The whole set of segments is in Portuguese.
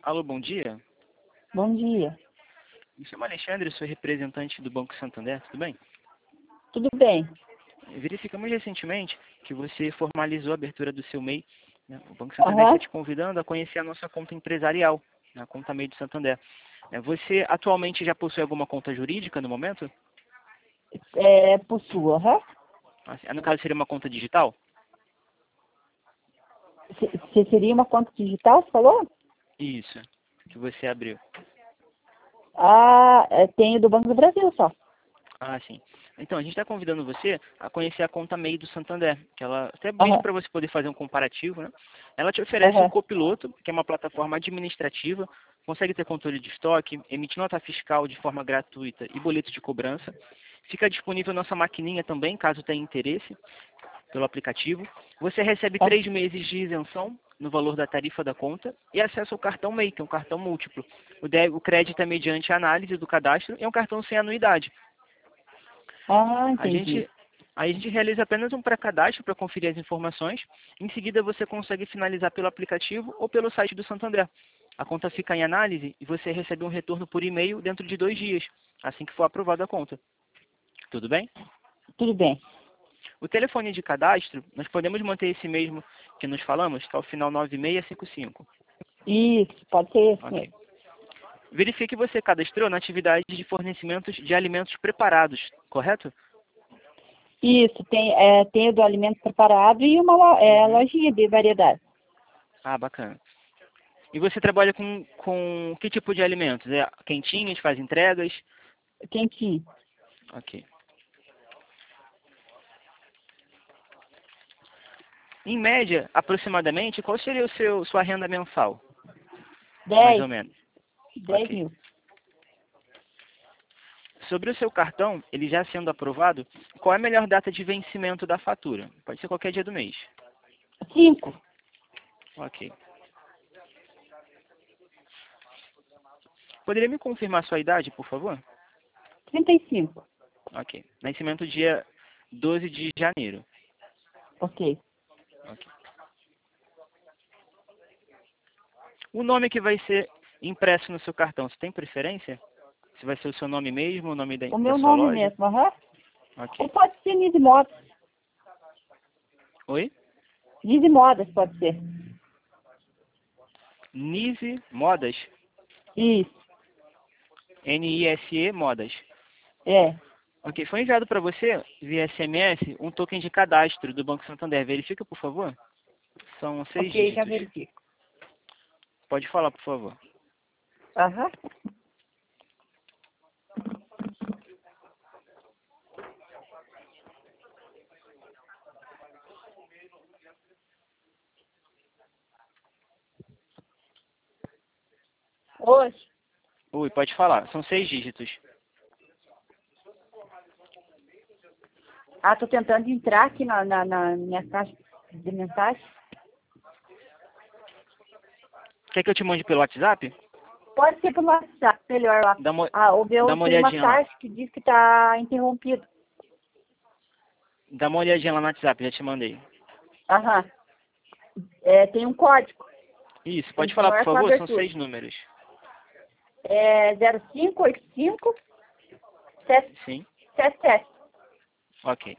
Alô, bom dia. Bom dia. Me chamo Alexandre, sou representante do Banco Santander, tudo bem? Tudo bem? Verificamos recentemente que você formalizou a abertura do seu MEI, né? O Banco Santander está Aham. te convidando a conhecer a nossa conta empresarial, a conta MEI do Santander. Você atualmente já possui alguma conta jurídica no momento? Possuo, aham. No caso, seria uma conta digital? Se seria uma conta digital, você falou? Isso, que você abriu. Tenho do Banco do Brasil só. Ah, sim. Então, a gente está convidando você a conhecer a conta MEI do Santander, que ela, até mesmo Aham. para você poder fazer um comparativo, né? Ela te oferece o Aham. Copiloto, que é uma plataforma administrativa, consegue ter controle de estoque, emitir nota fiscal de forma gratuita e boleto de cobrança. Fica disponível nossa maquininha também, caso tenha interesse, pelo aplicativo. Você recebe Ah, 3 meses de isenção no valor da tarifa da conta e acesso ao cartão MEI, que é um cartão múltiplo. O crédito é mediante análise do cadastro e é um cartão sem anuidade. A entendi. gente, a gente realiza apenas um pré-cadastro para conferir as informações. Em seguida, você consegue finalizar pelo aplicativo ou pelo site do Santander. A conta fica em análise e você recebe um retorno por e-mail dentro de 2 dias, assim que for aprovada a conta. Tudo bem? Tudo bem. O telefone de cadastro, nós podemos manter esse mesmo que nos falamos, que é o final 9655. Isso, pode ser esse Ok. mesmo. Verifique que você cadastrou na atividade de fornecimentos de alimentos preparados, correto? Isso, tem o do alimento preparado e uma Uhum. lojinha de variedade. Ah, bacana. E você trabalha com que tipo de alimentos? É quentinhos, faz entregas? Quentinho. Ok. Em média, aproximadamente, qual seria sua renda mensal? Mais 10, ou menos. 10 Ok. mil. Sobre o seu cartão, ele já sendo aprovado, qual é a melhor data de vencimento da fatura? Pode ser qualquer dia do mês. 5, Ok. Poderia me confirmar sua idade, por favor? 35. Ok. Nascimento dia 12 de janeiro. Ok. Ok. O nome que vai ser impresso no seu cartão, você tem preferência? Se vai ser o seu nome mesmo, o nome da, O da meu sua nome loja? mesmo, aham. Ou Ok. pode ser Nise Modas. Oi? Nise Modas pode ser. Nise Modas. Isso, Nise Modas. é. Ok, foi enviado para você, via SMS, um token de cadastro do Banco Santander. Verifica, por favor. São 6 Ok, já dígitos. verifico. Pode falar, por favor. Aham. Hoje. Oi, pode falar. São 6 dígitos. Tô tentando entrar aqui na minha caixa de mensagem. Quer que eu te mande pelo WhatsApp? Pode ser pelo WhatsApp, melhor lá. Dá uma, O dá meu uma tem uma olhadinha lá. taxa que diz que está interrompido. Dá uma olhadinha lá no WhatsApp, já te mandei. Aham. Tem um código. Isso, pode falar, por Continuar com a favor. São abertura. 6 números. 0585 Sim? 777. Ok.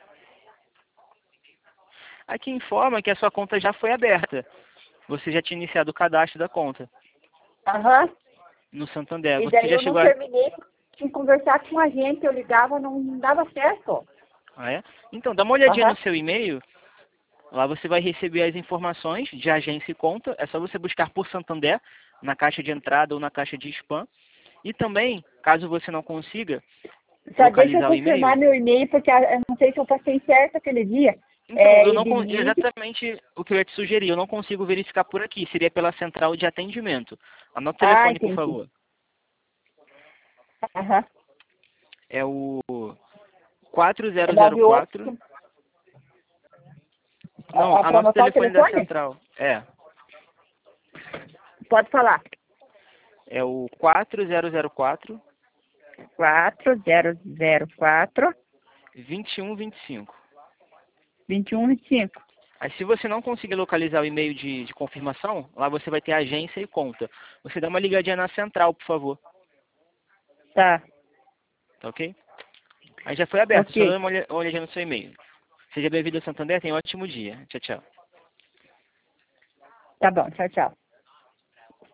Aqui informa que a sua conta já foi aberta. Você já tinha iniciado o cadastro da conta Aham. no Santander. E Você daí já eu não chegou a... terminei em conversar com a gente, eu ligava, não dava certo. Ah, é? Então, dá uma olhadinha Aham. no seu e-mail. Lá você vai receber as informações de agência e conta. É só você buscar por Santander na caixa de entrada ou na caixa de spam. E também, caso você não consiga Só deixa eu localizar o confirmar e-mail, meu e-mail, porque eu não sei se eu passei certo aquele dia. então, eu não Edenise. exatamente o que eu ia te sugerir, eu não consigo verificar por aqui, seria pela central de atendimento. Anota o telefone, por Entendi. favor. Aham. É o É 98. 4004. Não, Para anota o anotar o telefone da telefone? central. Pode falar. É o 4004 4004 2125. 2125. Aí se você não conseguir localizar o e-mail de confirmação, lá você vai ter agência e conta. Você dá uma ligadinha na central, por favor. Tá, Tá ok? Aí já foi aberto, só dá ok. uma olhadinha no seu e-mail. Seja bem-vindo ao Santander, tenha um ótimo dia. Tchau, tchau. Tá bom, tchau, tchau.